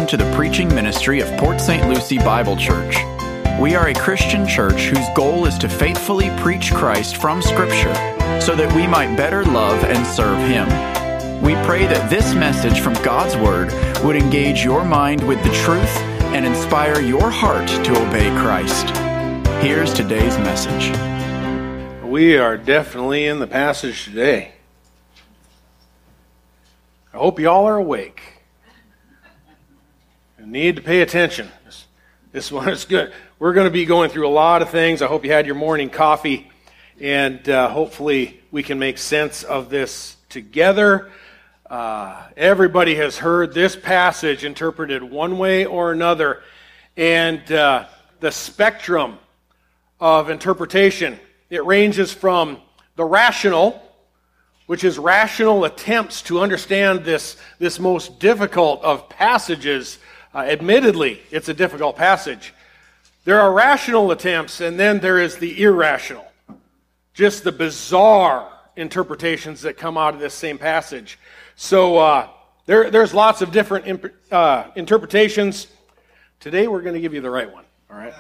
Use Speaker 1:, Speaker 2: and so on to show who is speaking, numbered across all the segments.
Speaker 1: welcome to the preaching ministry of Port St. Lucie Bible Church. We are a Christian church whose goal is to faithfully preach Christ from Scripture so that we might better love and serve Him. We pray that this message from God's Word would engage your mind with the truth and inspire your heart to obey Christ. Here's today's message.
Speaker 2: We are definitely in the passage today. I hope you all are awake. You need to pay attention. This one is good. We're going to be going through a lot of things. I hope you had your morning coffee, and hopefully we can make sense of this together. Everybody has heard this passage interpreted one way or another, and the spectrum of interpretation, it ranges from the rational, which is rational attempts to understand this most difficult of passages. Admittedly, it's a difficult passage. There are rational attempts, and then there is the irrational, just the bizarre interpretations that come out of this same passage. So there's lots of different interpretations. Today we're going to give you the right one, all right?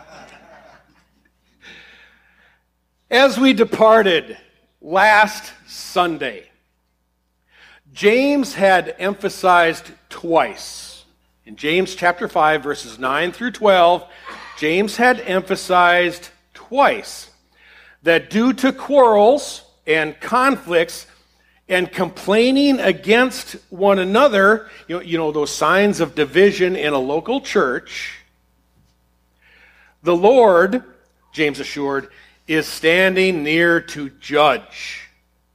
Speaker 2: As we departed last Sunday, James had emphasized twice. In James chapter 5, verses 9 through 12, James had emphasized twice that due to quarrels and conflicts and complaining against one another, you know those signs of division in a local church, the Lord, James assured, is standing near to judge.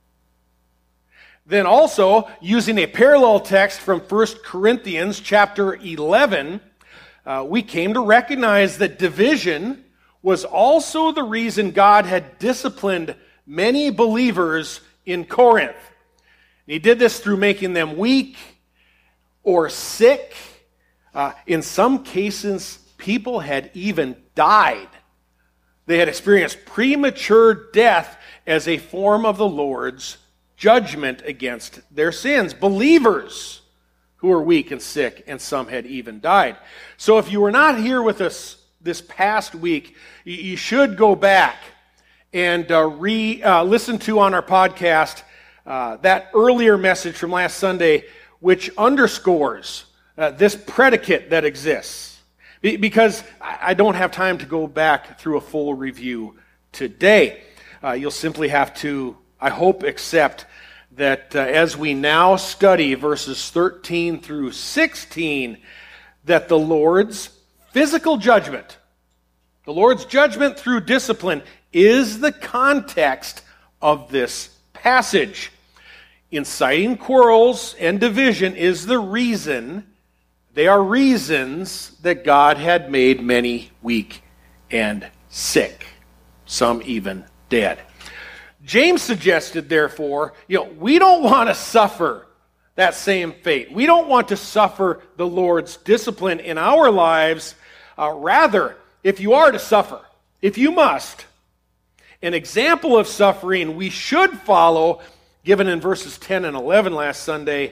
Speaker 2: Then also, using a parallel text from 1 Corinthians chapter 11, we came to recognize that division was also the reason God had disciplined many believers in Corinth. He did this through making them weak or sick. In some cases, people had even died. They had experienced premature death as a form of the Lord's judgment against their sins. Believers who were weak and sick, and some had even died. So if you were not here with us this past week, you should go back and listen to on our podcast that earlier message from last Sunday, which underscores this predicate that exists. Because I don't have time to go back through a full review today. You'll simply have to, I hope, accept that as we now study verses 13 through 16, that the Lord's physical judgment, the Lord's judgment through discipline, is the context of this passage. Inciting quarrels and division is the reason. They are reasons that God had made many weak and sick, some even dead. James suggested, therefore, we don't want to suffer that same fate. We don't want to suffer the Lord's discipline in our lives. Rather, if you are to suffer, if you must, an example of suffering we should follow, given in verses 10 and 11 last Sunday,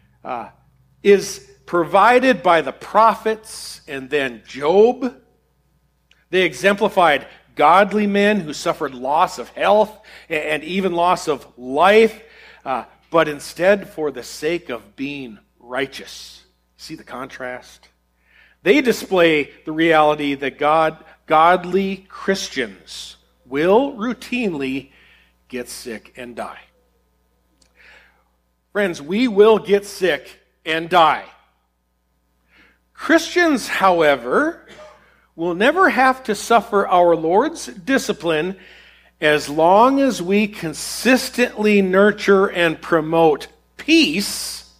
Speaker 2: is provided by the prophets and then Job. They exemplified godly men who suffered loss of health and even loss of life, but instead for the sake of being righteous. See the contrast? They display the reality that godly Christians will routinely get sick and die. Friends, we will get sick and die. Christians, however, will never have to suffer our Lord's discipline as long as we consistently nurture and promote peace.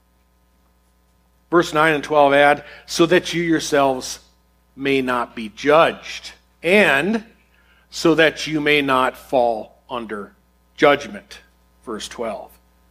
Speaker 2: Verse 9 and 12 add, so that you yourselves may not be judged, and so that you may not fall under judgment. Verse 12.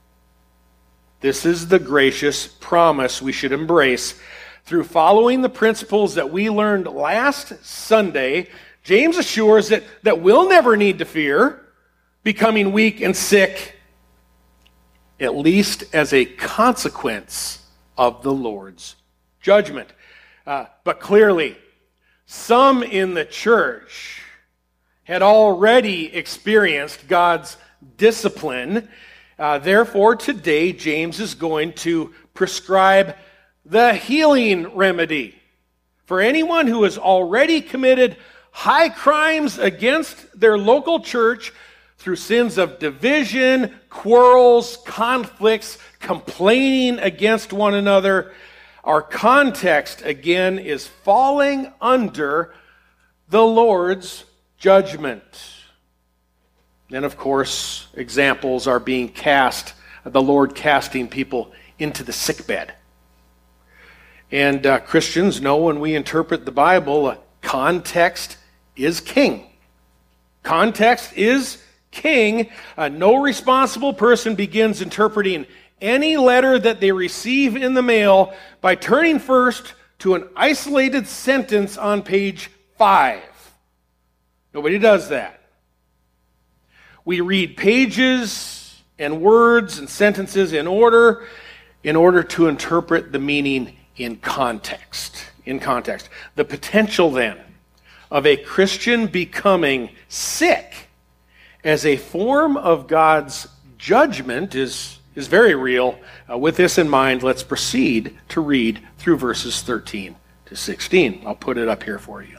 Speaker 2: This is the gracious promise we should embrace. Through following the principles that we learned last Sunday, James assures that we'll never need to fear becoming weak and sick, at least as a consequence of the Lord's judgment. But clearly, some in the church had already experienced God's discipline. Therefore, today, James is going to prescribe the healing remedy for anyone who has already committed high crimes against their local church through sins of division, quarrels, conflicts, complaining against one another. Our context, again, is falling under the Lord's judgment. And of course, examples are being cast, the Lord casting people into the sickbed. And Christians know when we interpret the Bible, context is king. Context is king. No responsible person begins interpreting any letter that they receive in the mail by turning first to an isolated sentence on page 5. Nobody does that. We read pages and words and sentences in order to interpret the meaning in context. In context. The potential then of a Christian becoming sick as a form of God's judgment is very real. With this in mind, let's proceed to read through verses 13 to 16. I'll put it up here for you.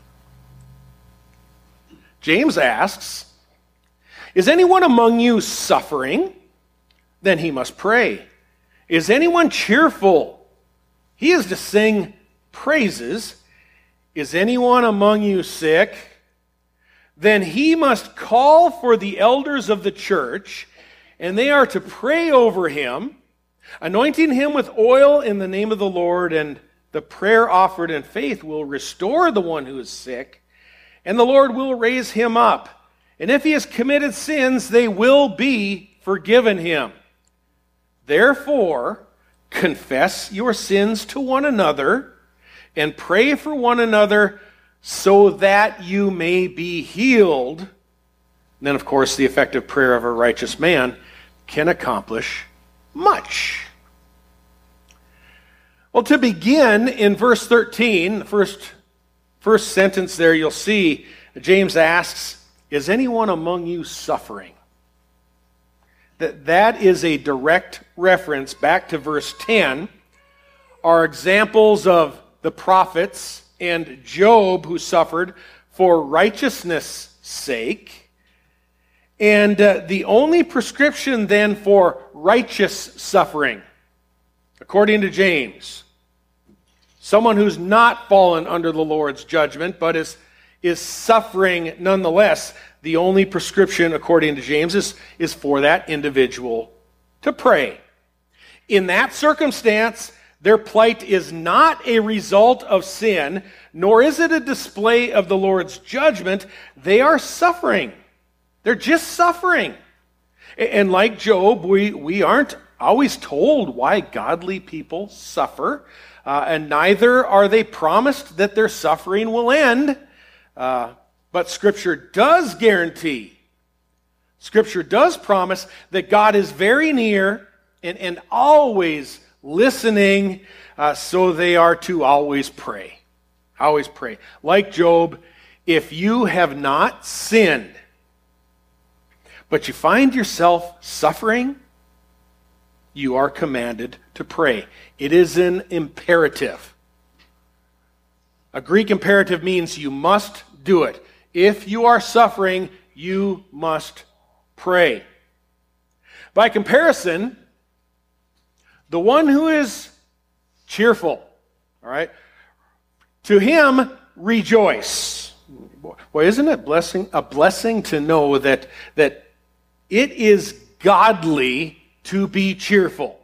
Speaker 2: James asks, "Is anyone among you suffering? Then he must pray. Is anyone cheerful? He is to sing praises. Is anyone among you sick? Then he must call for the elders of the church, and they are to pray over him, anointing him with oil in the name of the Lord, and the prayer offered in faith will restore the one who is sick, and the Lord will raise him up. And if he has committed sins, they will be forgiven him. Therefore, confess your sins to one another, and pray for one another so that you may be healed." And then, of course, the effective prayer of a righteous man can accomplish much. Well, to begin, in verse 13, the first sentence there, you'll see James asks, "Is anyone among you suffering?" That is a direct reference back to verse 10. Are examples of the prophets and Job who suffered for righteousness' sake. And the only prescription then for righteous suffering, according to James, someone who's not fallen under the Lord's judgment but is suffering nonetheless, the only prescription, according to James, is for that individual to pray. In that circumstance, their plight is not a result of sin, nor is it a display of the Lord's judgment. They are suffering. They're just suffering. And like Job, we aren't always told why godly people suffer, and neither are they promised that their suffering will end. But Scripture does guarantee, Scripture does promise that God is very near and always listening, so they are to always pray. Always pray. Like Job, if you have not sinned, but you find yourself suffering, you are commanded to pray. It is an imperative. A Greek imperative means you must do it. If you are suffering, you must pray. By comparison, the one who is cheerful, all right, to him rejoice. Boy, isn't it a blessing to know that it is godly to be cheerful?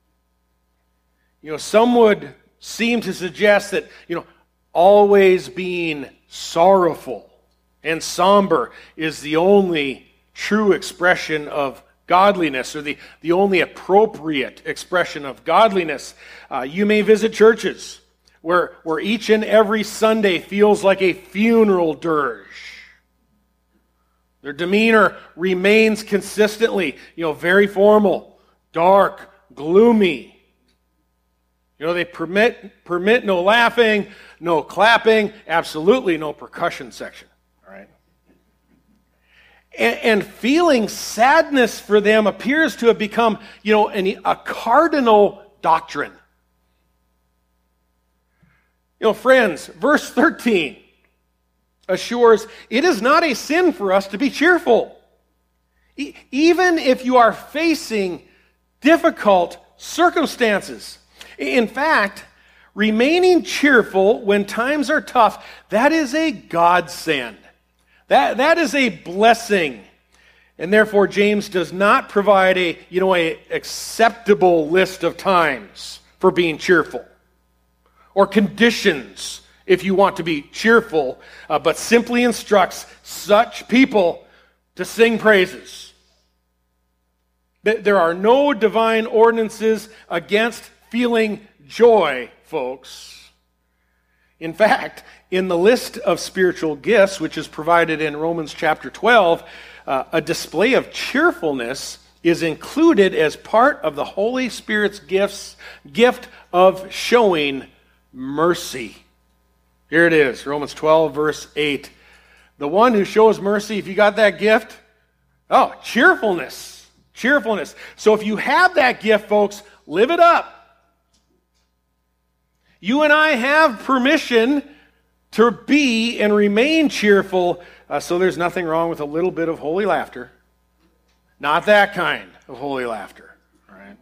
Speaker 2: Some would seem to suggest that, always being sorrowful and somber is the only true expression of godliness, or the only appropriate expression of godliness. You may visit churches where each and every Sunday feels like a funeral dirge. Their demeanor remains consistently, very formal, dark, gloomy. They permit no laughing, no clapping, absolutely no percussion section. All right. And feeling sadness for them appears to have become, a cardinal doctrine. Friends, verse 13 assures it is not a sin for us to be cheerful. Even if you are facing difficult circumstances. In fact, remaining cheerful when times are tough, that is a godsend. That is a blessing. And therefore, James does not provide a acceptable list of times for being cheerful or conditions if you want to be cheerful, but simply instructs such people to sing praises. There are no divine ordinances against feeling joy, folks. In fact, in the list of spiritual gifts, which is provided in Romans chapter 12, a display of cheerfulness is included as part of the Holy Spirit's gift of showing mercy. Here it is, Romans 12, verse 8. The one who shows mercy, if you got that gift, cheerfulness. Cheerfulness. So if you have that gift, folks, live it up. You and I have permission to be and remain cheerful, so there's nothing wrong with a little bit of holy laughter. Not that kind of holy laughter. All right?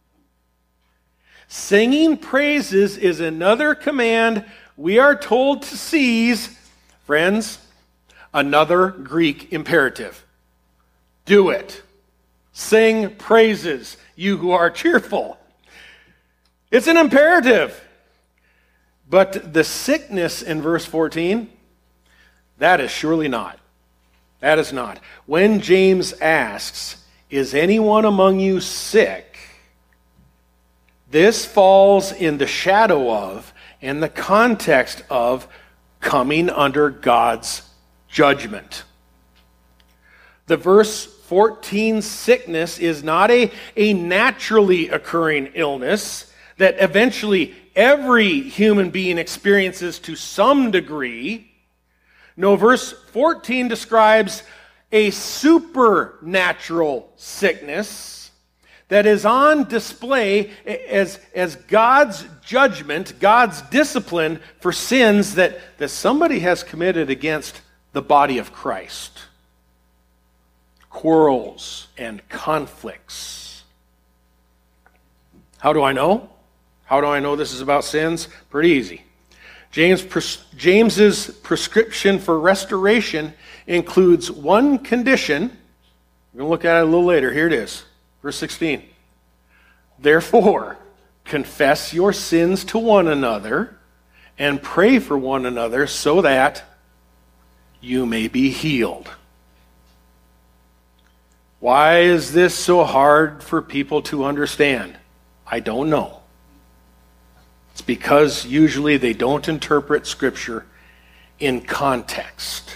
Speaker 2: Singing praises is another command we are told to seize, friends, another Greek imperative. Do it. Sing praises, you who are cheerful. It's an imperative. But the sickness in verse 14, that is surely not. That is not. When James asks, is anyone among you sick? This falls in the shadow of and the context of coming under God's judgment. The verse 14 sickness is not a naturally occurring illness that eventually every human being experiences to some degree. No, verse 14 describes a supernatural sickness that is on display as God's judgment, God's discipline for sins that somebody has committed against the body of Christ. Quarrels and conflicts. How do I know? How do I know this is about sins? Pretty easy. James's prescription for restoration includes one condition. We're going to look at it a little later. Here it is. Verse 16. Therefore, confess your sins to one another and pray for one another so that you may be healed. Why is this so hard for people to understand? I don't know. It's because usually they don't interpret Scripture in context.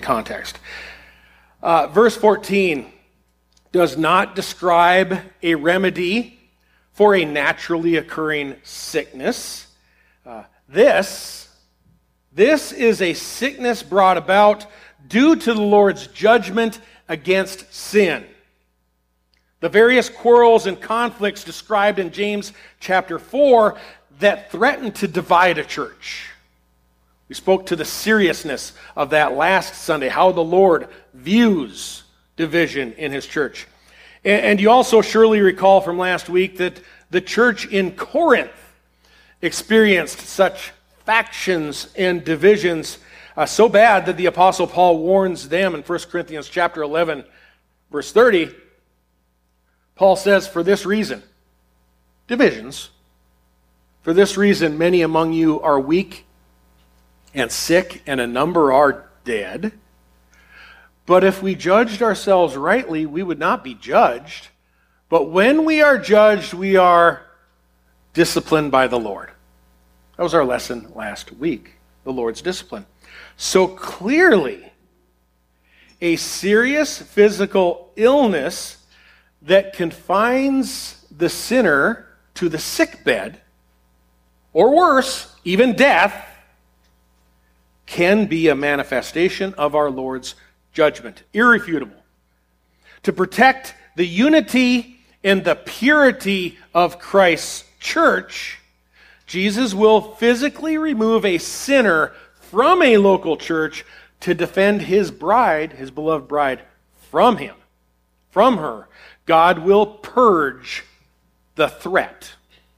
Speaker 2: Verse 14 does not describe a remedy for a naturally occurring sickness. This is a sickness brought about due to the Lord's judgment against sin. The various quarrels and conflicts described in James chapter 4 that threaten to divide a church. We spoke to the seriousness of that last Sunday, how the Lord views division in his church. And you also surely recall from last week that the church in Corinth experienced such factions and divisions so bad that the Apostle Paul warns them in 1 Corinthians chapter 11, verse 30. Paul says, for this reason, divisions, for this reason many among you are weak and sick, and a number are dead. But if we judged ourselves rightly, we would not be judged. But when we are judged, we are disciplined by the Lord. That was our lesson last week, the Lord's discipline. So clearly, a serious physical illness that confines the sinner to the sick bed or worse, even death, can be a manifestation of our Lord's judgment. Irrefutable. To protect the unity and the purity of Christ's church, Jesus will physically remove a sinner from a local church to defend his bride, his beloved bride, from him, from her. God will purge the threat.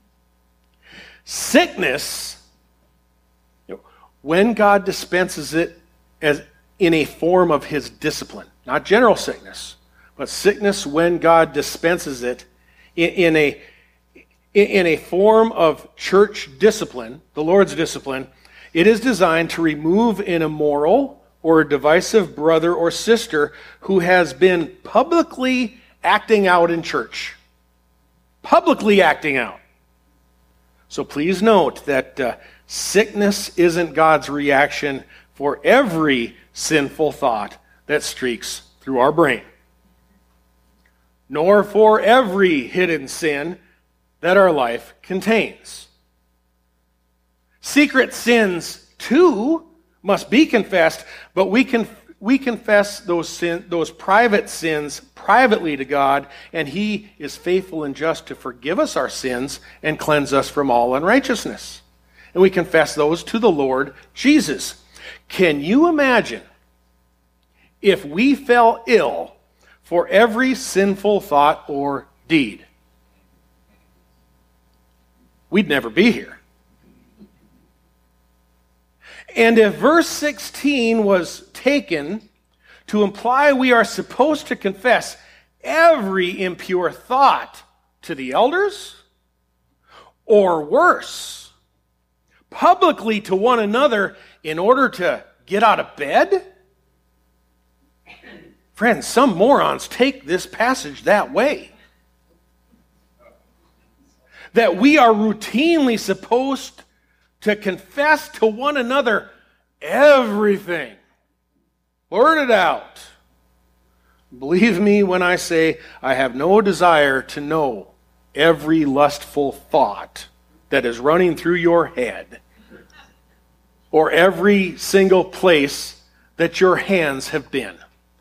Speaker 2: Sickness, when God dispenses it as in a form of his discipline, not general sickness, but sickness when God dispenses it in a form of church discipline, the Lord's discipline, it is designed to remove an immoral or a divisive brother or sister who has been publicly acting out in church. Publicly acting out. So please note that sickness isn't God's reaction for every sinful thought that streaks through our brain, nor for every hidden sin that our life contains. Secret sins, too, must be confessed, but we confess those private sins privately to God, and he is faithful and just to forgive us our sins and cleanse us from all unrighteousness. And we confess those to the Lord Jesus. Can you imagine if we fell ill for every sinful thought or deed? We'd never be here. And if verse 16 was taken to imply we are supposed to confess every impure thought to the elders, or worse, publicly to one another in order to get out of bed? Friends, some morons take this passage that way. That we are routinely supposed to confess to one another everything. Blurt it out. Believe me when I say I have no desire to know every lustful thought that is running through your head, or every single place that your hands have been.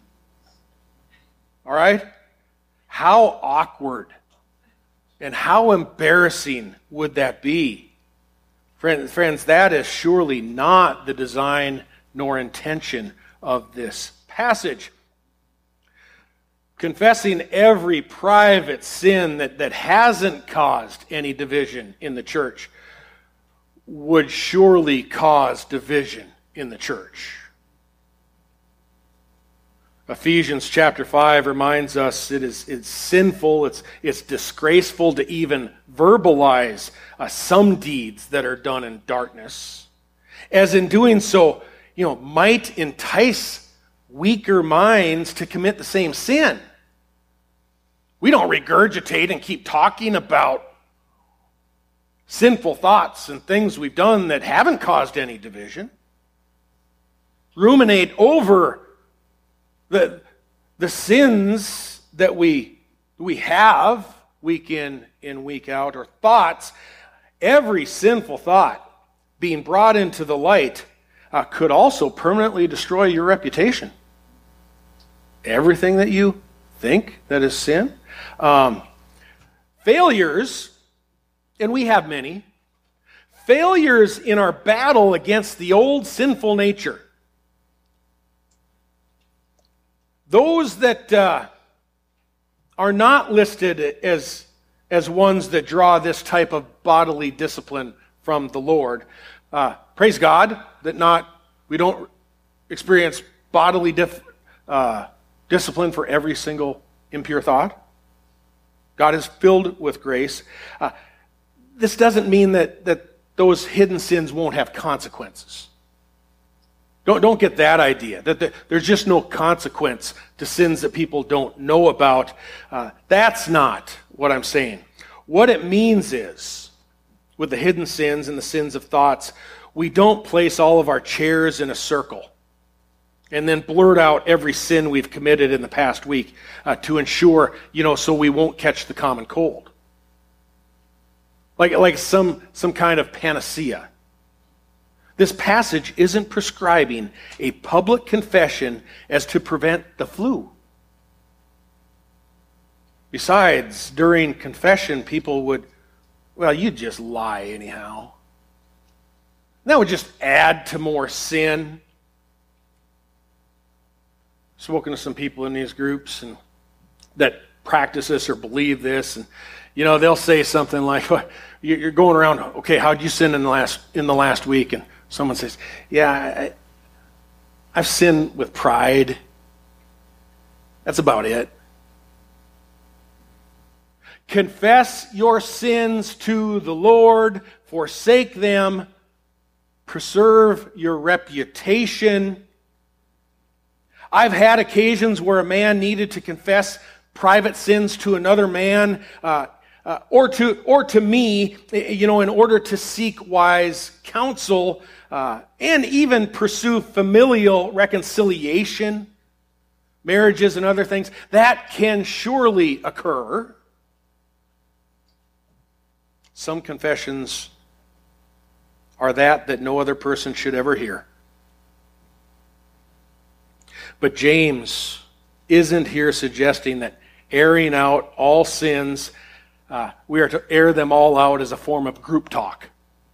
Speaker 2: All right? How awkward and how embarrassing would that be? Friends, that is surely not the design nor intention of this passage. Confessing every private sin that hasn't caused any division in the church would surely cause division in the church. Ephesians chapter 5 reminds us it's sinful, it's disgraceful to even verbalize some deeds that are done in darkness, as in doing so, might entice weaker minds to commit the same sin. We don't regurgitate and keep talking about sinful thoughts and things we've done that haven't caused any division. Ruminate over the sins that we have week in and week out, or thoughts. Every sinful thought being brought into the light could also permanently destroy your reputation. Everything that you think that is sin. Failures, and we have many, failures in our battle against the old sinful nature. Those that are not listed as ones that draw this type of bodily discipline from the Lord. Praise God that we don't experience bodily discipline for every single impure thought. God is filled with grace. This doesn't mean that those hidden sins won't have consequences. Don't get that idea, that there's just no consequence to sins that people don't know about. That's not what I'm saying. What it means is, with the hidden sins and the sins of thoughts, we don't place all of our chairs in a circle and then blurt out every sin we've committed in the past week to ensure, so we won't catch the common cold. like some kind of panacea. This passage isn't prescribing a public confession as to prevent the flu. Besides, during confession, people would, well, you just lie anyhow. That would just add to more sin. I've spoken to some people in these groups and that practice this or believe this, and they'll say something like, well, you're going around, okay, how'd you sin in the last week? And someone says, yeah, I've sinned with pride. That's about it. Confess your sins to the Lord, forsake them, preserve your reputation. I've had occasions where a man needed to confess private sins to another man, or to me, in order to seek wise counsel, and even pursue familial reconciliation, marriages and other things. That can surely occur. Some confessions are that no other person should ever hear. But James isn't here suggesting that airing out all sins, we are to air them all out as a form of group talk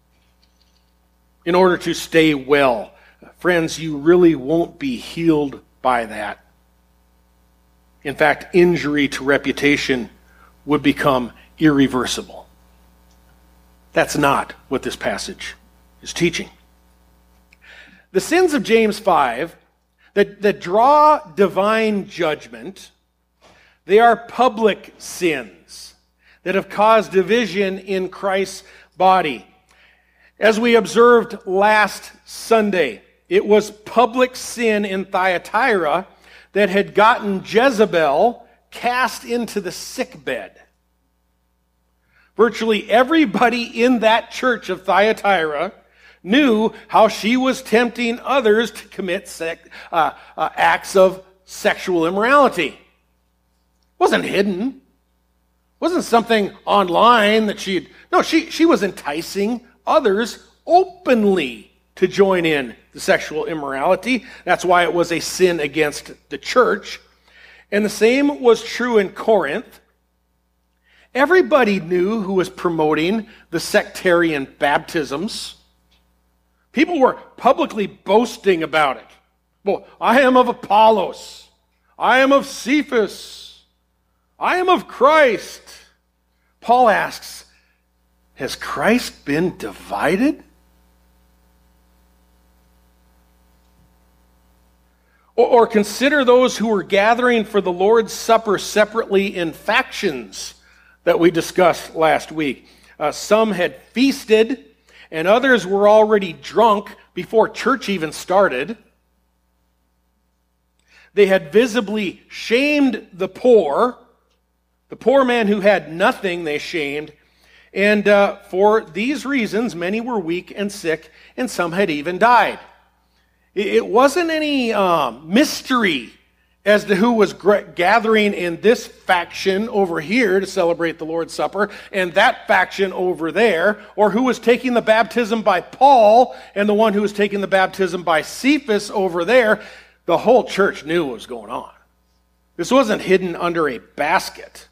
Speaker 2: in order to stay well. Friends, you really won't be healed by that. In fact, injury to reputation would become irreversible. That's not what this passage is teaching. The sins of James 5 that draw divine judgment, they are public sins that have caused division in Christ's body. As we observed last Sunday, it was public sin in Thyatira that had gotten Jezebel cast into the sickbed. Virtually everybody in that church of Thyatira knew how she was tempting others to commit acts of sexual immorality. It wasn't hidden. It wasn't something online that she was enticing others openly to join in the sexual immorality. That's why it was a sin against the church. And the same was true in Corinth. Everybody knew who was promoting the sectarian baptisms. People were publicly boasting about it. Well, I am of Apollos. I am of Cephas. I am of Christ. Paul asks, has Christ been divided? Or consider those who were gathering for the Lord's Supper separately in factions that we discussed last week. Some had feasted, and others were already drunk before church even started. They had visibly shamed the poor man who had nothing they shamed, and for these reasons, many were weak and sick, and some had even died. It wasn't any mystery as to who was gathering in this faction over here to celebrate the Lord's Supper and that faction over there, or who was taking the baptism by Paul and the one who was taking the baptism by Cephas over there. The whole church knew what was going on. This wasn't hidden under a basket.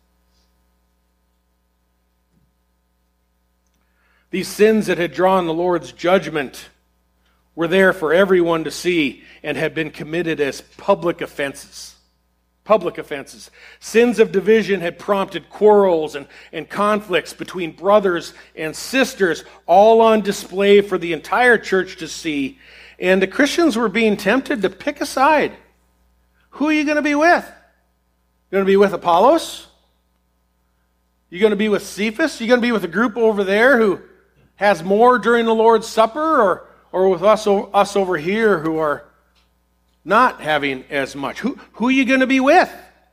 Speaker 2: These sins that had drawn the Lord's judgment were there for everyone to see and had been committed as public offenses. Public offenses. Sins of division had prompted quarrels and conflicts between brothers and sisters, all on display for the entire church to see. And the Christians were being tempted to pick a side. Who are you going to be with? You're going to be with Apollos? You're going to be with Cephas? You're going to be with a group over there who has more during the Lord's Supper, or with us over here who are not having as much? Who are you going to be with?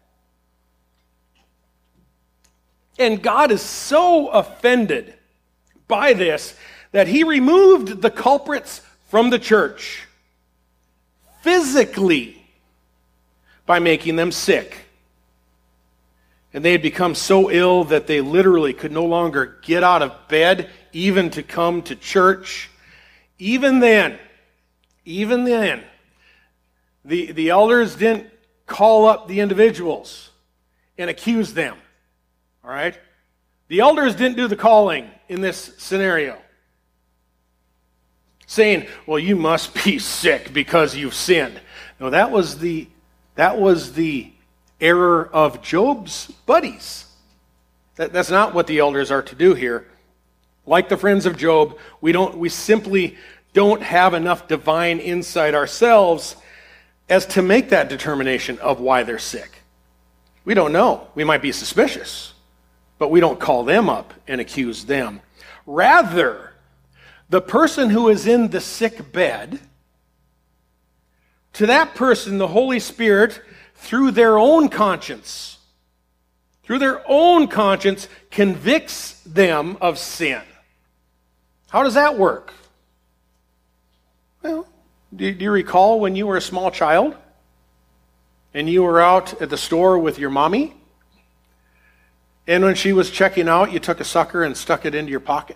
Speaker 2: And God is so offended by this that he removed the culprits from the church physically by making them sick. And they had become so ill that they literally could no longer get out of bed, even to come to church. Even then, the elders didn't call up the individuals and accuse them. All right? The elders didn't do the calling in this scenario, saying, well, you must be sick because you've sinned. No, that was the error of Job's buddies. That's not what the elders are to do here. Like the friends of Job, we simply don't have enough divine insight ourselves as to make that determination of why they're sick. We don't know. We might be suspicious, but we don't call them up and accuse them. Rather, the person who is in the sick bed, to that person, the Holy Spirit, through their own conscience, convicts them of sin. How does that work? Well, do you recall when you were a small child and you were out at the store with your mommy? And when she was checking out, you took a sucker and stuck it into your pocket?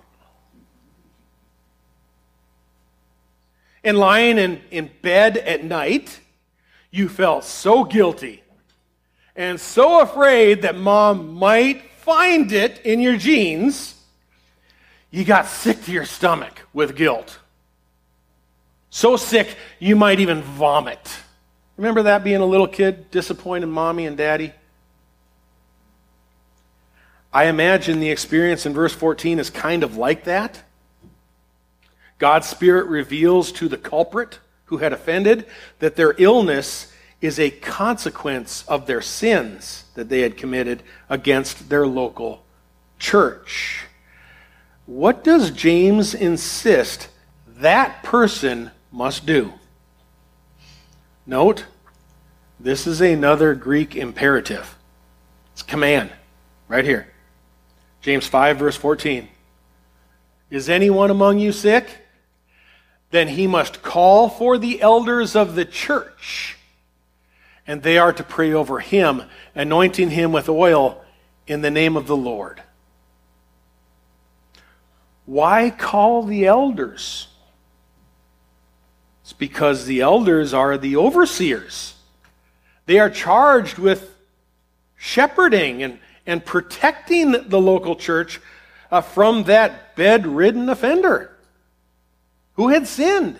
Speaker 2: And lying in bed at night, you felt so guilty and so afraid that mom might find it in your jeans, you got sick to your stomach with guilt. So sick, you might even vomit. Remember that, being a little kid, disappointing mommy and daddy? I imagine the experience in verse 14 is kind of like that. God's Spirit reveals to the culprit who had offended that their illness is a consequence of their sins that they had committed against their local church. What does James insist that person must do? Note, this is another Greek imperative. It's command, right here. James 5, verse 14. Is anyone among you sick? Then he must call for the elders of the church, and they are to pray over him, anointing him with oil in the name of the Lord. Why call the elders? It's because the elders are the overseers. They are charged with shepherding and protecting the local church from that bedridden offender who had sinned.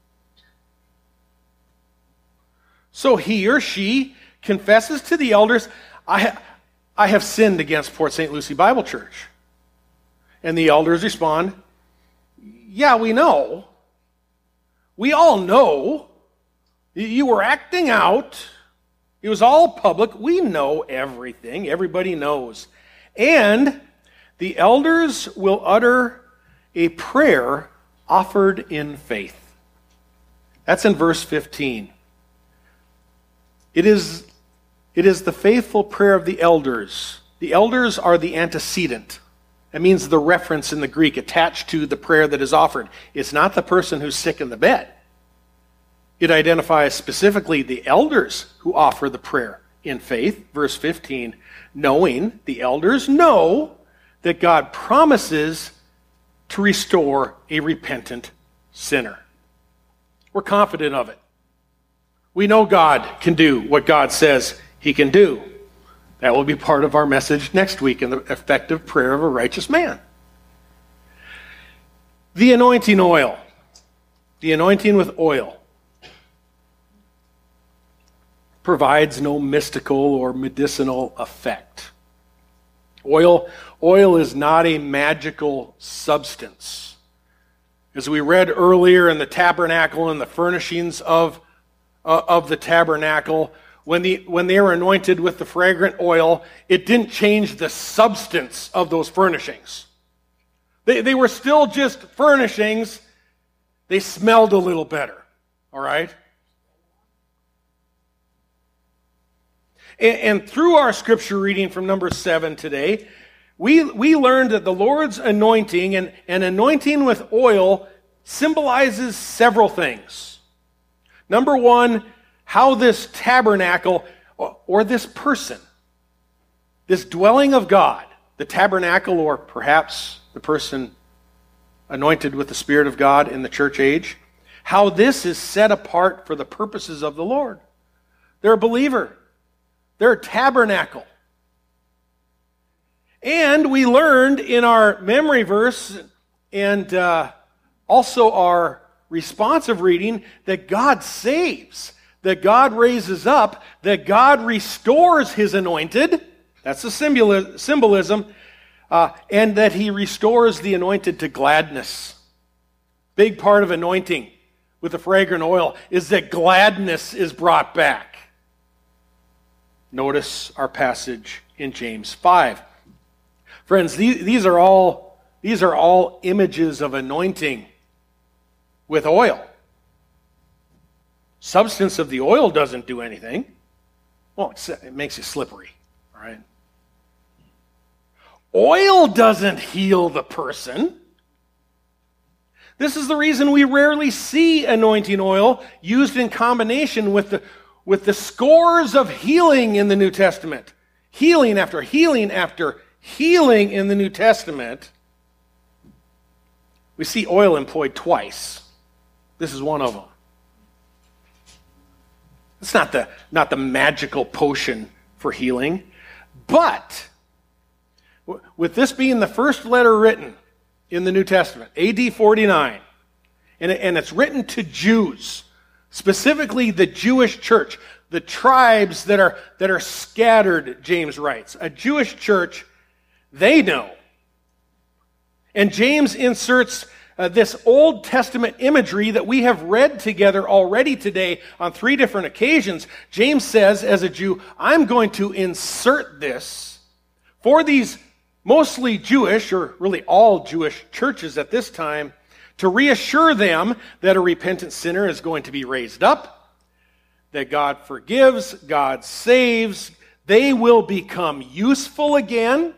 Speaker 2: So he or she confesses to the elders, I have sinned against Port St. Lucie Bible Church. And the elders respond, yeah, we know. We all know. You were acting out. It was all public. We know everything. Everybody knows. And the elders will utter a prayer offered in faith. That's in verse 15. It is the faithful prayer of the elders. The elders are the antecedent. That means the reference in the Greek attached to the prayer that is offered. It's not the person who's sick in the bed. It identifies specifically the elders who offer the prayer in faith. Verse 15, knowing, the elders know that God promises to restore a repentant sinner. We're confident of it. We know God can do what God says he can do. That will be part of our message next week in the effective prayer of a righteous man. The anointing oil. The anointing with oil provides no mystical or medicinal effect. Oil is not a magical substance. As we read earlier in the tabernacle and the furnishings of the tabernacle, when they were anointed with the fragrant oil, it didn't change the substance of those furnishings. They were still just furnishings. They smelled a little better. All right? And through our scripture reading from Numbers 7 today, we learned that the Lord's anointing and anointing with oil symbolizes several things. Number one, how this tabernacle or this person This dwelling of God, the tabernacle, or perhaps the person anointed with the Spirit of God in the church age, how this is set apart for the purposes of the Lord. They're a believer. They're a tabernacle. And we learned in our memory verse and also our responsive reading that God saves, that God raises up, that God restores his anointed. That's the symbolism. And that he restores the anointed to gladness. Big part of anointing with the fragrant oil is that gladness is brought back. Notice our passage in James 5. Friends, these are all images of anointing with oil. Substance of the oil doesn't do anything. Well, it makes you slippery, all right? Oil doesn't heal the person. This is the reason we rarely see anointing oil used in combination with the scores of healing in the New Testament. Healing after healing after healing in the New Testament. We see oil employed twice. This is one of them. It's not the magical potion for healing, but with this being the first letter written in the New Testament, AD 49, and it's written to Jews, specifically the Jewish church, the tribes that are scattered, James writes. A Jewish church, they know. And James inserts this Old Testament imagery that we have read together already today on 3 different occasions. James says, as a Jew, I'm going to insert this for these mostly Jewish, or really all Jewish churches at this time, to reassure them that a repentant sinner is going to be raised up, that God forgives, God saves, they will become useful again,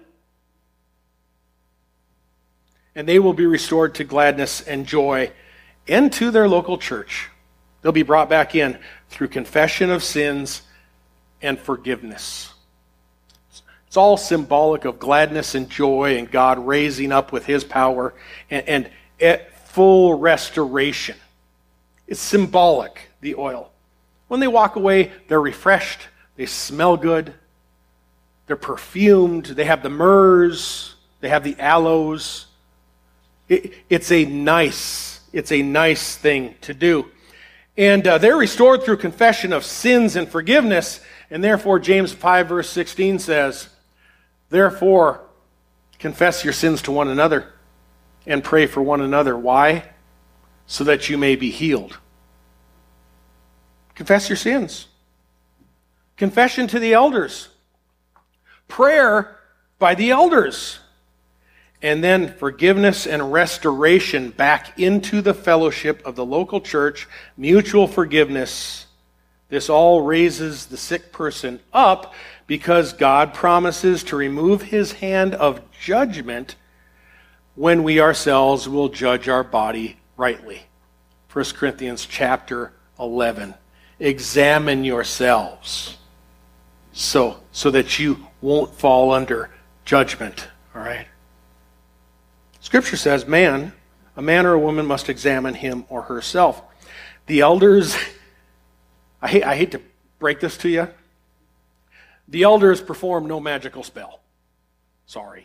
Speaker 2: and they will be restored to gladness and joy and to their local church. They'll be brought back in through confession of sins and forgiveness. It's all symbolic of gladness and joy and God raising up with his power and full restoration. It's symbolic, the oil. When they walk away, they're refreshed, they smell good, they're perfumed, they have the myrrhs, they have the aloes. It's a nice thing to do. And they're restored through confession of sins and forgiveness, and therefore James 5 verse 16 says, therefore, confess your sins to one another and pray for one another. Why? So that you may be healed. Confess your sins. Confession to the elders. Prayer by the elders. And then forgiveness and restoration back into the fellowship of the local church, mutual forgiveness. This all raises the sick person up because God promises to remove his hand of judgment when we ourselves will judge our body rightly. 1 Corinthians chapter 11. Examine yourselves so that you won't fall under judgment. All right? Scripture says, a man or a woman must examine him or herself. The elders, I hate to break this to you, the elders perform no magical spell. Sorry.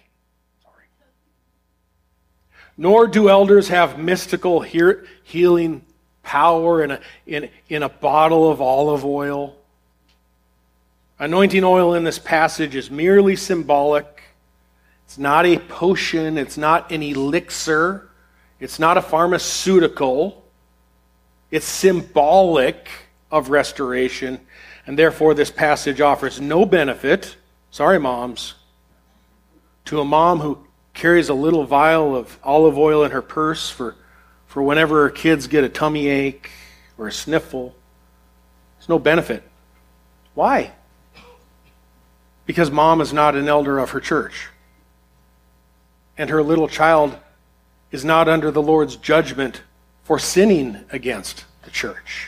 Speaker 2: Nor do elders have mystical healing power in a bottle of olive oil. Anointing oil in this passage is merely symbolic. It's not a potion. It's not an elixir. It's not a pharmaceutical. It's symbolic of restoration. And therefore, this passage offers no benefit, sorry moms, to a mom who carries a little vial of olive oil in her purse for whenever her kids get a tummy ache or a sniffle. There's no benefit. Why? Because mom is not an elder of her church. And her little child is not under the Lord's judgment for sinning against the church.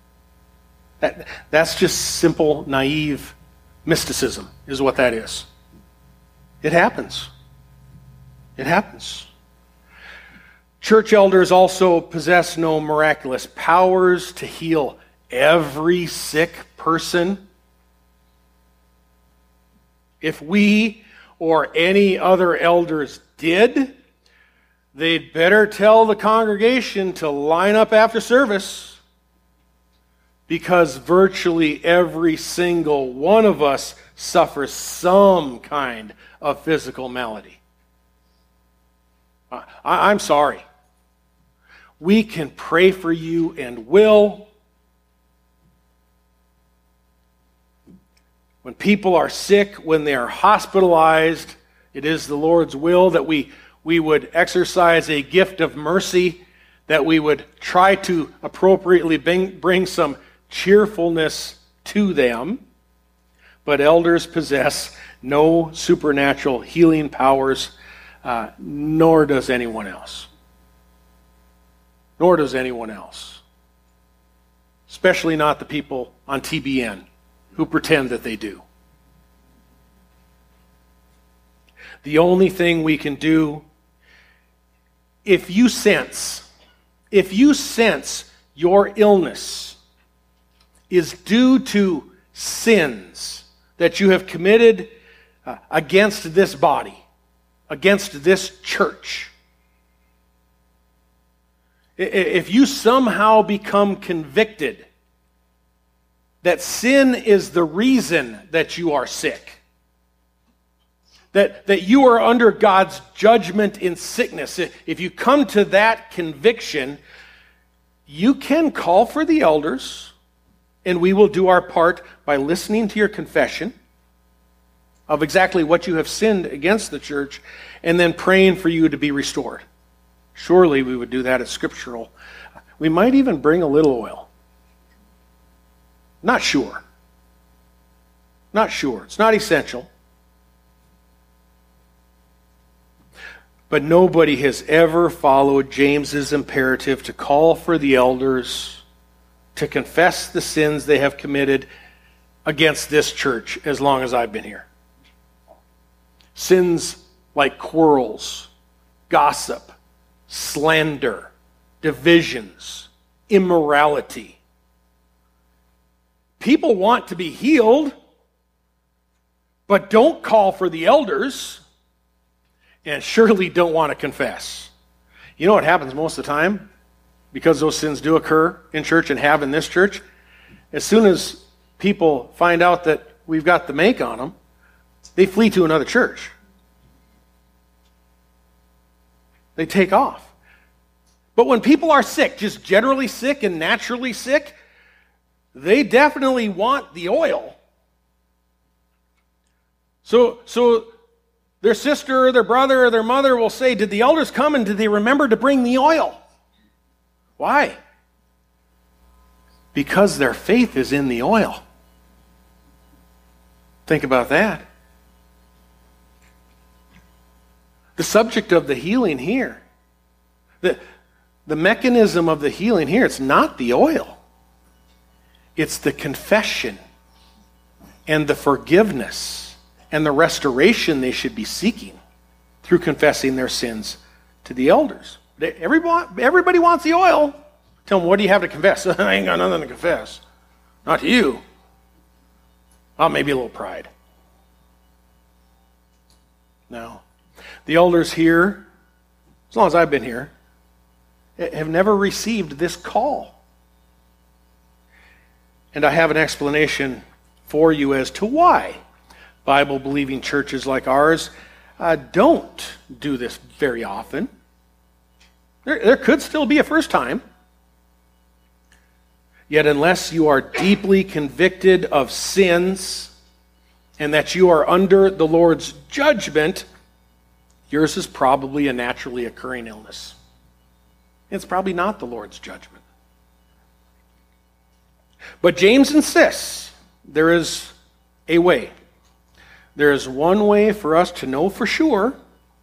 Speaker 2: That's just simple, naive mysticism, is what that is. It happens. It happens. Church elders also possess no miraculous powers to heal every sick person. If we or any other elders did, they'd better tell the congregation to line up after service, because virtually every single one of us suffers some kind of physical malady. I'm sorry. We can pray for you and will. When people are sick, when they are hospitalized, it is the Lord's will that we would exercise a gift of mercy, that we would try to appropriately bring some cheerfulness to them. But elders possess no supernatural healing powers, nor does anyone else. Nor does anyone else. Especially not the people on TBN who pretend that they do. The only thing we can do, if you sense your illness is due to sins that you have committed against this body, against this church, if you somehow become convicted that sin is the reason that you are sick, that you are under God's judgment in sickness, if you come to that conviction, you can call for the elders, and we will do our part by listening to your confession of exactly what you have sinned against the church, and then praying for you to be restored. Surely we would do that as scriptural. We might even bring a little oil. Not sure. Not sure. It's not essential. But nobody has ever followed James's imperative to call for the elders to confess the sins they have committed against this church as long as I've been here. Sins like quarrels, gossip, slander, divisions, immorality. People want to be healed, but don't call for the elders, and surely don't want to confess. You know what happens most of the time? Because those sins do occur in church and have in this church. As soon as people find out that we've got the make on them, they flee to another church. They take off. But when people are sick, just generally sick and naturally sick, they definitely want the oil. So their sister or their brother or their mother will say, did the elders come and did they remember to bring the oil? Why? Because their faith is in the oil. Think about that. The subject of the healing here, the mechanism of the healing here, it's not the oil. It's the confession and the forgiveness and the restoration they should be seeking through confessing their sins to the elders. Everybody wants the oil. Tell them, what do you have to confess? I ain't got nothing to confess. Not to you. Oh, maybe a little pride. No. The elders here, as long as I've been here, have never received this call. And I have an explanation for you as to why Bible-believing churches like ours don't do this very often. There could still be a first time. Yet unless you are deeply convicted of sins and that you are under the Lord's judgment, yours is probably a naturally occurring illness. It's probably not the Lord's judgment. But James insists there is a way. There is one way for us to know for sure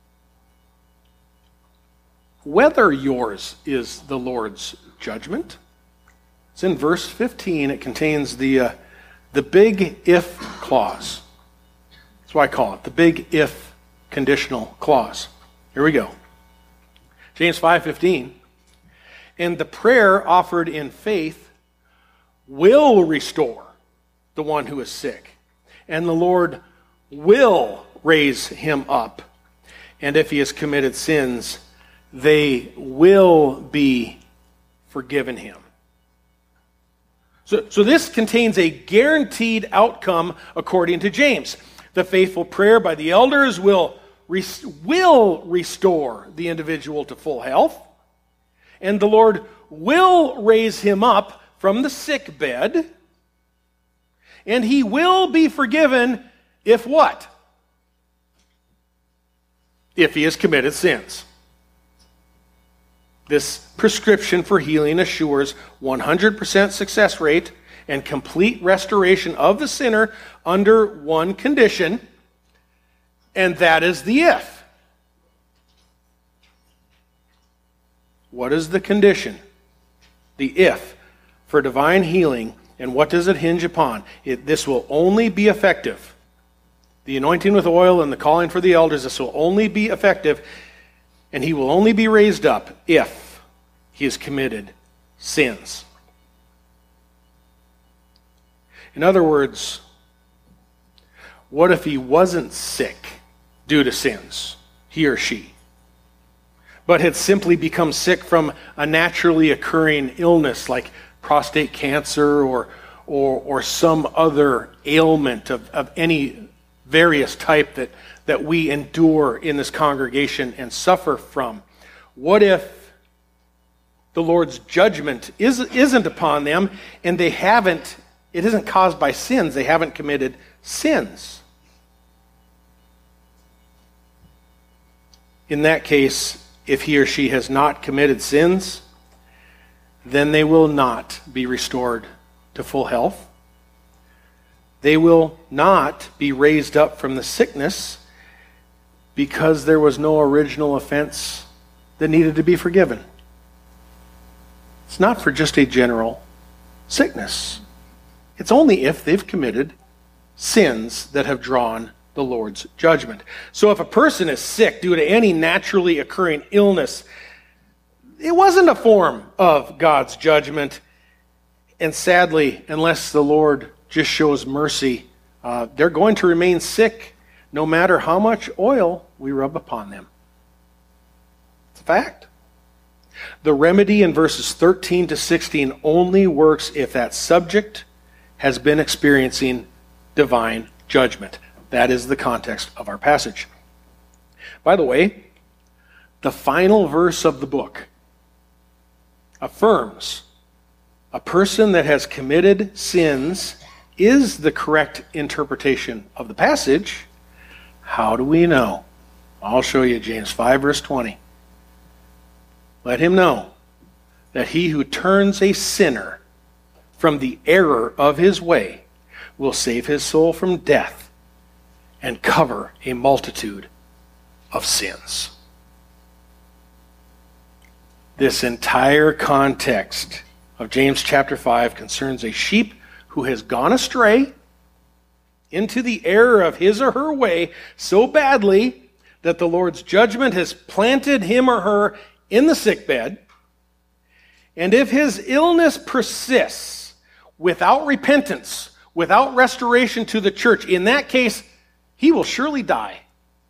Speaker 2: whether yours is the Lord's judgment. It's in verse 15. It contains the big if clause. That's why I call it the big if conditional clause. Here we go. James 5:15. And the prayer offered in faith will restore the one who is sick, and the Lord will raise him up. And if he has committed sins, they will be forgiven him. So this contains a guaranteed outcome according to James. The faithful prayer by the elders will restore the individual to full health, and the Lord will raise him up from the sick bed, and he will be forgiven if what? If he has committed sins. This prescription for healing assures 100% success rate and complete restoration of the sinner under one condition, and that is the if. What is the condition? The if for divine healing, and what does it hinge upon? This will only be effective. The anointing with oil and the calling for the elders, this will only be effective, and he will only be raised up if he has committed sins. In other words, what if he wasn't sick due to sins, he or she, but had simply become sick from a naturally occurring illness like prostate cancer or some other ailment of any various type that we endure in this congregation and suffer from? What if the Lord's judgment isn't upon them and it isn't caused by sins, they haven't committed sins? In that case, if he or she has not committed sins, then they will not be restored to full health. They will not be raised up from the sickness because there was no original offense that needed to be forgiven. It's not for just a general sickness. It's only if they've committed sins that have drawn the Lord's judgment. So if a person is sick due to any naturally occurring illness, it wasn't a form of God's judgment. And sadly, unless the Lord just shows mercy, they're going to remain sick no matter how much oil we rub upon them. It's a fact. The remedy in verses 13 to 16 only works if that subject has been experiencing divine judgment. That is the context of our passage. By the way, the final verse of the book affirms a person that has committed sins is the correct interpretation of the passage. How do we know? I'll show you James 5 verse 20. Let him know that he who turns a sinner from the error of his way will save his soul from death and cover a multitude of sins. This entire context of James chapter 5 concerns a sheep who has gone astray into the error of his or her way so badly that the Lord's judgment has planted him or her in the sickbed. And if his illness persists without repentance, without restoration to the church, in that case, he will surely die.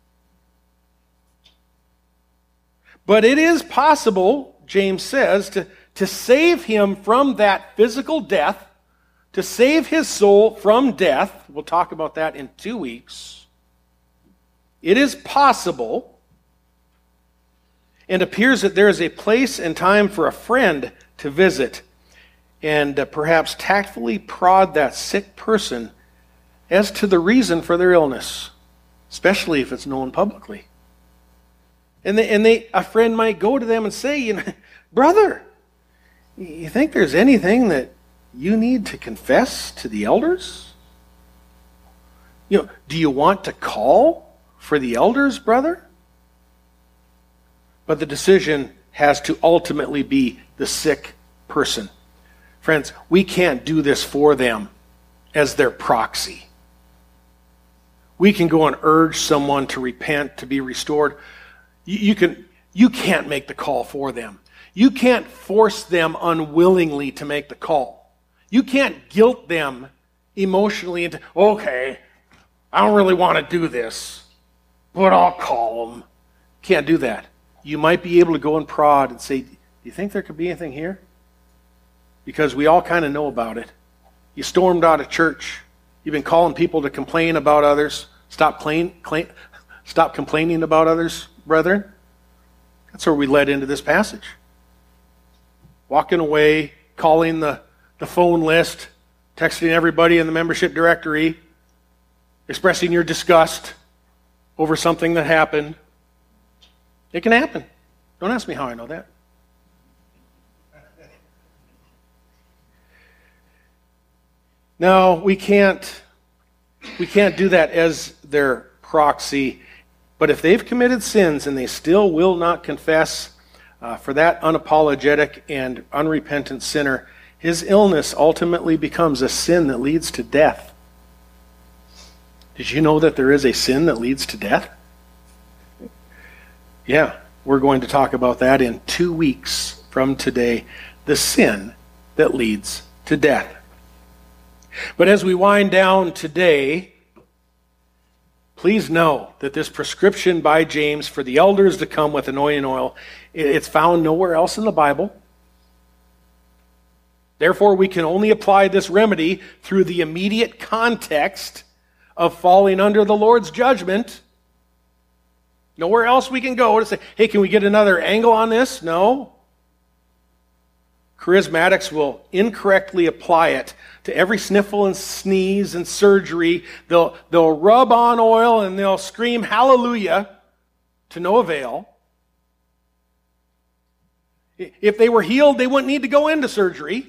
Speaker 2: But it is possible, James says, to save him from that physical death, to save his soul from death. We'll talk about that in 2 weeks. It is possible, and appears that there is a place and time for a friend to visit and perhaps tactfully prod that sick person as to the reason for their illness, especially if it's known publicly. And a friend might go to them and say, brother, you think there's anything that you need to confess to the elders? Do you want to call for the elders, brother? But the decision has to ultimately be the sick person. Friends, we can't do this for them as their proxy. We can go and urge someone to repent, to be restored. You can't make the call for them. You can't force them unwillingly to make the call. You can't guilt them emotionally into, okay, I don't really want to do this, but I'll call them. Can't do that. You might be able to go and prod and say, do you think there could be anything here? Because we all kind of know about it. You stormed out of church. You've been calling people to complain about others. Stop complaining about others, brethren. That's where we led into this passage. Walking away, calling the phone list, texting everybody in the membership directory, expressing your disgust over something that happened. It can happen. Don't ask me how I know that. No, we can't do that as their proxy. But if they've committed sins and they still will not confess, for that unapologetic and unrepentant sinner, his illness ultimately becomes a sin that leads to death. Did you know that there is a sin that leads to death? Yeah, we're going to talk about that in 2 weeks from today. The sin that leads to death. But as we wind down today, please know that this prescription by James for the elders to come with anointing oil, it's found nowhere else in the Bible. Therefore, we can only apply this remedy through the immediate context of falling under the Lord's judgment. Nowhere else we can go to say, hey, can we get another angle on this? No. Charismatics will incorrectly apply it to every sniffle and sneeze and surgery. They'll rub on oil and they'll scream hallelujah to no avail. If they were healed, they wouldn't need to go into surgery.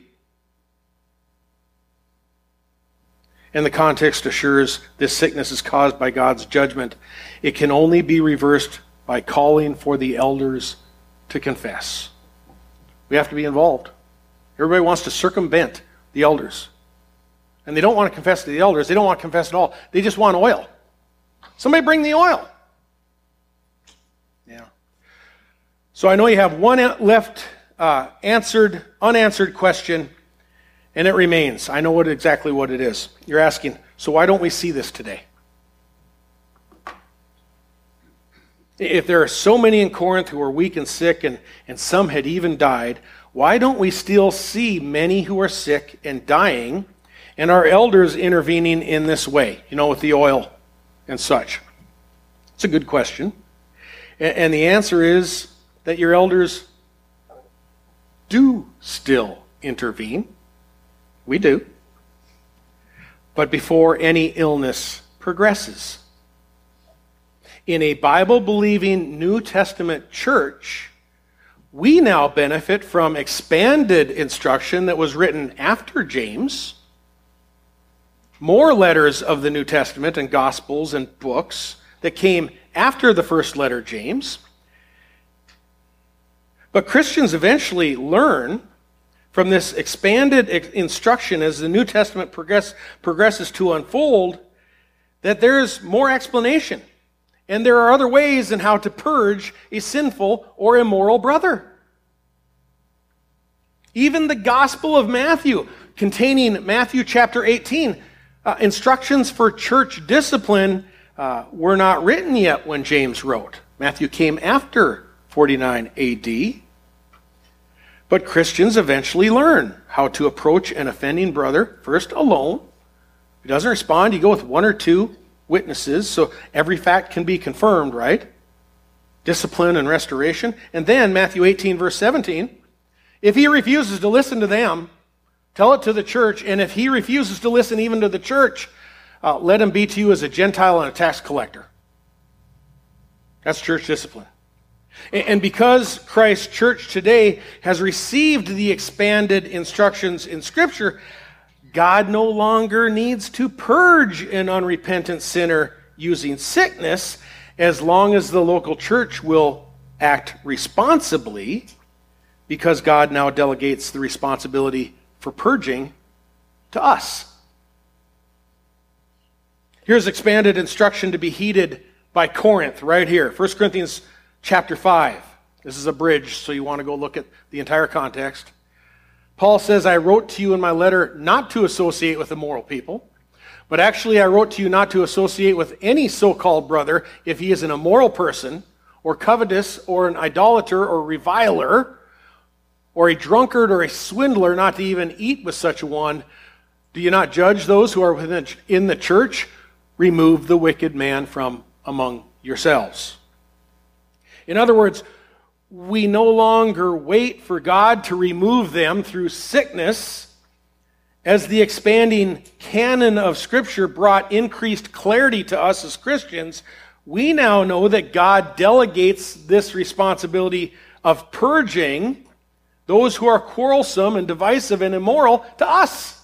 Speaker 2: And the context assures this sickness is caused by God's judgment. It can only be reversed by calling for the elders to confess. We have to be involved. Everybody wants to circumvent the elders. And they don't want to confess to the elders. They don't want to confess at all. They just want oil. Somebody bring the oil. Yeah. So I know you have one left unanswered question, and it remains. I know exactly what it is. You're asking, so why don't we see this today? If there are so many in Corinth who are weak and sick, and some had even died, why don't we still see many who are sick and dying, and our elders intervening in this way, with the oil and such? It's a good question. And the answer is that your elders do still intervene. We do. But before any illness progresses. In a Bible-believing New Testament church, we now benefit from expanded instruction that was written after James, more letters of the New Testament and Gospels and books that came after the first letter, James. But Christians eventually learn from this expanded instruction as the New Testament progresses to unfold that there's more explanation. And there are other ways in how to purge a sinful or immoral brother. Even the Gospel of Matthew, containing Matthew chapter 18, instructions for church discipline were not written yet when James wrote. Matthew came after 49 AD. But Christians eventually learn how to approach an offending brother, first alone. If he doesn't respond, you go with one or two witnesses, so every fact can be confirmed, right? Discipline and restoration. And then, Matthew 18, verse 17, if he refuses to listen to them, tell it to the church, and if he refuses to listen even to the church, let him be to you as a Gentile and a tax collector. That's church discipline. And because Christ's church today has received the expanded instructions in Scripture, God no longer needs to purge an unrepentant sinner using sickness as long as the local church will act responsibly, because God now delegates the responsibility for purging to us. Here's expanded instruction to be heeded by Corinth right here. 1 Corinthians chapter 5. This is a bridge, so you want to go look at the entire context. Paul says, I wrote to you in my letter not to associate with immoral people, but actually I wrote to you not to associate with any so-called brother if he is an immoral person, or covetous, or an idolater, or reviler, or a drunkard, or a swindler, not to even eat with such a one. Do you not judge those who are in the church? Remove the wicked man from among yourselves. In other words, we no longer wait for God to remove them through sickness. As the expanding canon of Scripture brought increased clarity to us as Christians, we now know that God delegates this responsibility of purging those who are quarrelsome and divisive and immoral to us.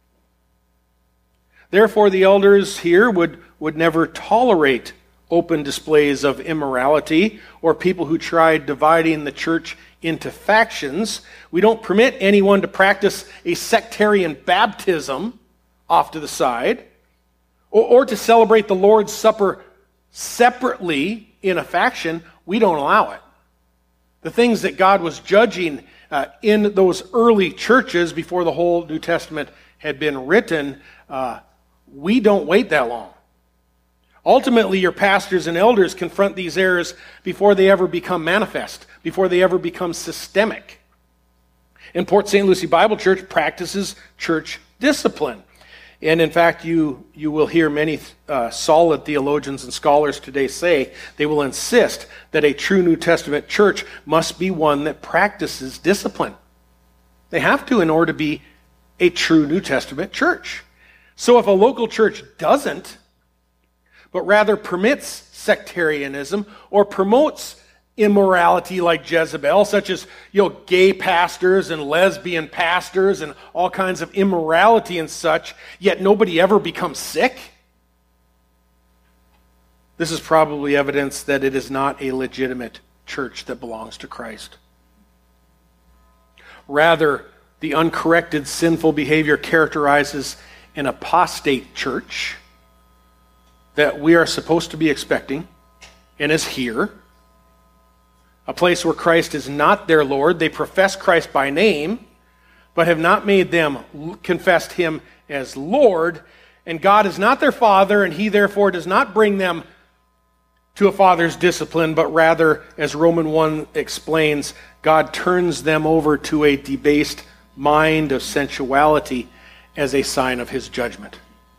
Speaker 2: Therefore, the elders here would never tolerate open displays of immorality or people who try dividing the church into factions. We don't permit anyone to practice a sectarian baptism off to the side or to celebrate the Lord's Supper separately in a faction. We don't allow it. The things that God was judging in those early churches before the whole New Testament had been written, we don't wait that long. Ultimately, your pastors and elders confront these errors before they ever become manifest, before they ever become systemic. And Port St. Lucie Bible Church practices church discipline. And in fact, you will hear many solid theologians and scholars today say they will insist that a true New Testament church must be one that practices discipline. They have to in order to be a true New Testament church. So if a local church doesn't, but rather permits sectarianism or promotes immorality like Jezebel, such as gay pastors and lesbian pastors and all kinds of immorality and such, yet nobody ever becomes sick, this is probably evidence that it is not a legitimate church that belongs to Christ. Rather, the uncorrected sinful behavior characterizes an apostate church that we are supposed to be expecting and is here. A place where Christ is not their Lord. They profess Christ by name, but have not made them confessed him as Lord. And God is not their Father, and he therefore does not bring them to a father's discipline, but rather, as Romans 1 explains, God turns them over to a debased mind of sensuality as a sign of his judgment.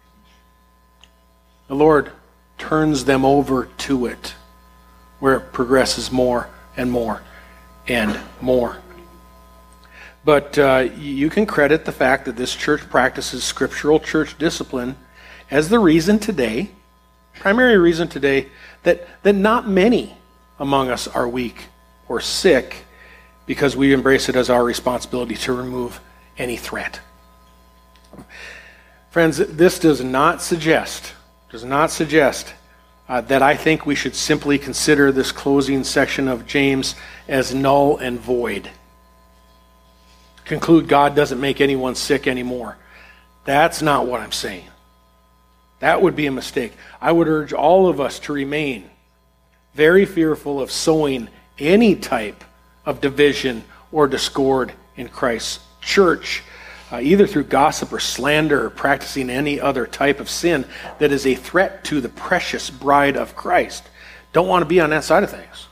Speaker 2: The Lord turns them over to it, where it progresses more and more and more. But you can credit the fact that this church practices scriptural church discipline as the reason today, primary reason today, that not many among us are weak or sick, because we embrace it as our responsibility to remove any threat. Friends, this does not suggest that I think we should simply consider this closing section of James as null and void. Conclude God doesn't make anyone sick anymore. That's not what I'm saying. That would be a mistake. I would urge all of us to remain very fearful of sowing any type of division or discord in Christ's church, either through gossip or slander or practicing any other type of sin that is a threat to the precious bride of Christ. Don't want to be on that side of things.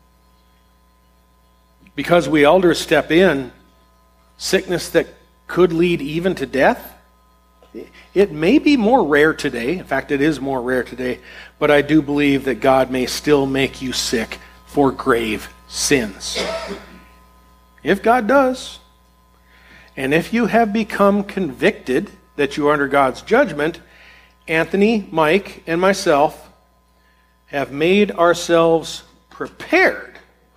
Speaker 2: Because we elders step in, sickness that could lead even to death, it may be more rare today. In fact, it is more rare today. But I do believe that God may still make you sick for grave sins. If God does, and if you have become convicted that you are under God's judgment, Anthony, Mike, and myself have made ourselves prepared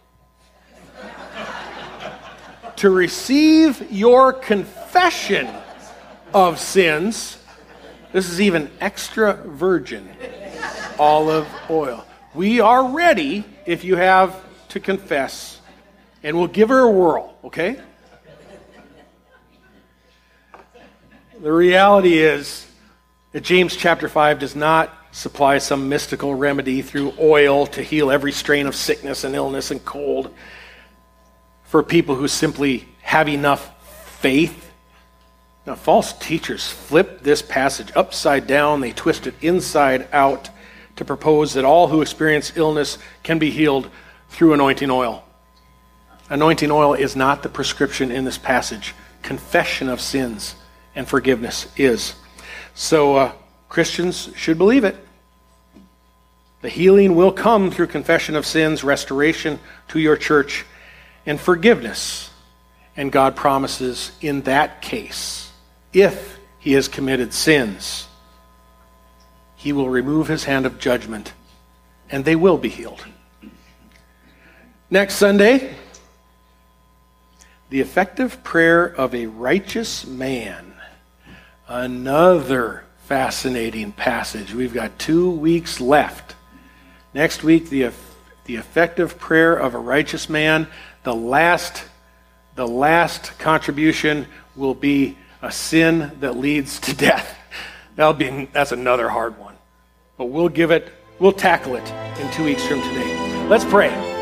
Speaker 2: to receive your confession of sins. This is even extra virgin olive oil. We are ready if you have to confess, and we'll give her a whirl, okay? The reality is, that James chapter 5 does not supply some mystical remedy through oil to heal every strain of sickness and illness and cold for people who simply have enough faith. Now, false teachers flip this passage upside down. They twist it inside out to propose that all who experience illness can be healed through anointing oil. Anointing oil is not the prescription in this passage. Confession of sins and forgiveness is. So Christians should believe it. The healing will come through confession of sins, restoration to your church, and forgiveness. And God promises in that case, if he has committed sins, he will remove his hand of judgment, and they will be healed. Next Sunday, the effective prayer of a righteous man. Another fascinating passage. We've got 2 weeks left. Next week, the effective prayer of a righteous man. The last contribution will be a sin that leads to death. That's another hard one. But we'll tackle it in 2 weeks from today. Let's pray.